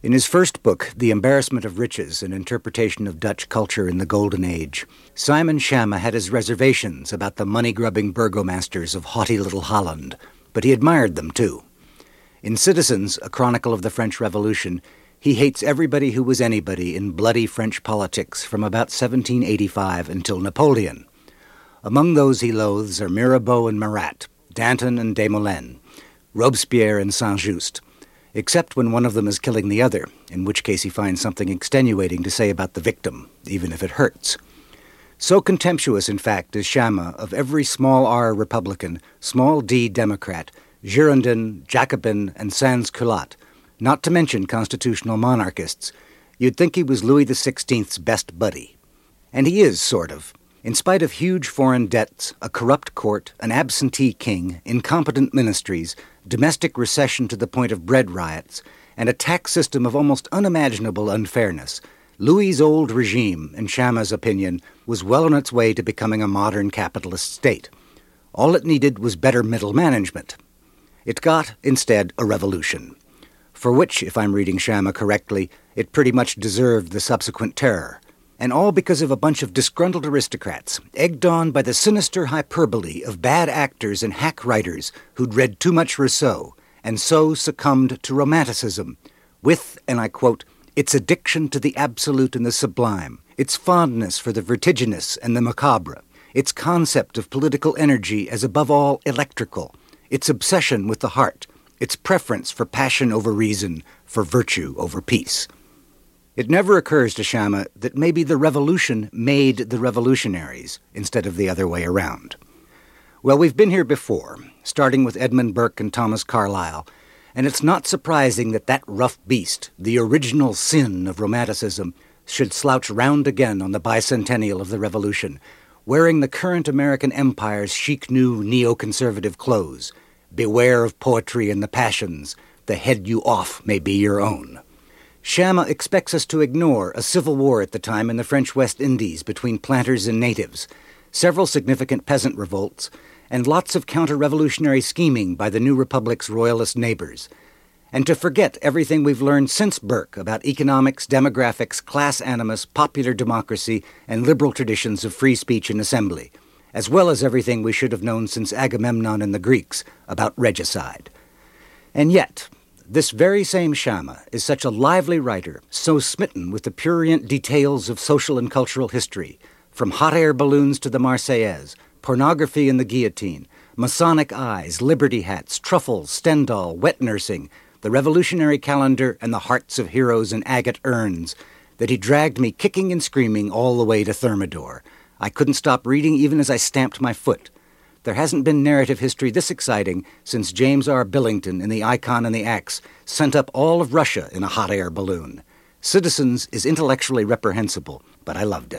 In his first book, The Embarrassment of Riches, an interpretation of Dutch culture in the Golden Age, Simon Schama had his reservations about the money-grubbing burgomasters of haughty little Holland, but he admired them too. In Citizens, a chronicle of the French Revolution, he hates everybody who was anybody in bloody French politics from about 1785 until Napoleon. Among those he loathes are Mirabeau and Marat, Danton and Desmoulins, Robespierre and Saint-Just, except when one of them is killing the other, in which case he finds something extenuating to say about the victim, even if it hurts. So contemptuous, in fact, is Schama of every small R Republican, small D Democrat, Girondin, Jacobin, and sans-culotte, not to mention constitutional monarchists, you'd think he was Louis XVI's best buddy. And he is, sort of. In spite of huge foreign debts, a corrupt court, an absentee king, incompetent ministries, domestic recession to the point of bread riots, and a tax system of almost unimaginable unfairness, Louis's old regime, in Schama's opinion, was well on its way to becoming a modern capitalist state. All it needed was better middle management. It got, instead, a revolution, for which, if I'm reading Schama correctly, it pretty much deserved the subsequent terror. And all because of a bunch of disgruntled aristocrats, egged on by the sinister hyperbole of bad actors and hack writers who'd read too much Rousseau, and so succumbed to Romanticism, with, and I quote, its addiction to the absolute and the sublime, its fondness for the vertiginous and the macabre, its concept of political energy as above all electrical, its obsession with the heart, its preference for passion over reason, for virtue over peace. It never occurs to Schama that maybe the revolution made the revolutionaries instead of the other way around. Well, we've been here before, starting with Edmund Burke and Thomas Carlyle, and it's not surprising that that rough beast, the original sin of Romanticism, should slouch round again on the bicentennial of the Revolution, wearing the current American empire's chic new neoconservative clothes. Beware of poetry and the passions. The head you off may be your own. Schama expects us to ignore a civil war at the time in the French West Indies between planters and natives, several significant peasant revolts, and lots of counter-revolutionary scheming by the new republic's royalist neighbors, and to forget everything we've learned since Burke about economics, demographics, class animus, popular democracy, and liberal traditions of free speech and assembly, as well as everything we should have known since Agamemnon and the Greeks about regicide. And yet, this very same Schama is such a lively writer, so smitten with the prurient details of social and cultural history, from hot air balloons to the Marseillaise, pornography and the guillotine, Masonic eyes, liberty hats, truffles, Stendhal, wet nursing, the revolutionary calendar, and the hearts of heroes in agate urns, that he dragged me kicking and screaming all the way to Thermidor. I couldn't stop reading even as I stamped my foot. There hasn't been narrative history this exciting since James R. Billington in The Icon and the Axe sent up all of Russia in a hot air balloon. Citizens is intellectually reprehensible, but I loved it.